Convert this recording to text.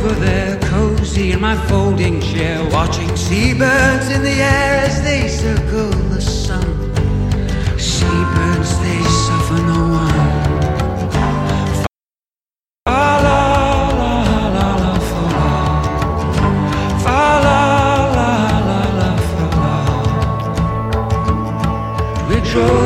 over there, cozy in my folding chair, watching seabirds in the air as they circle the sun. Seabirds, they suffer no one. Fa la la la la fa la. Fa la la la la fa la. We drove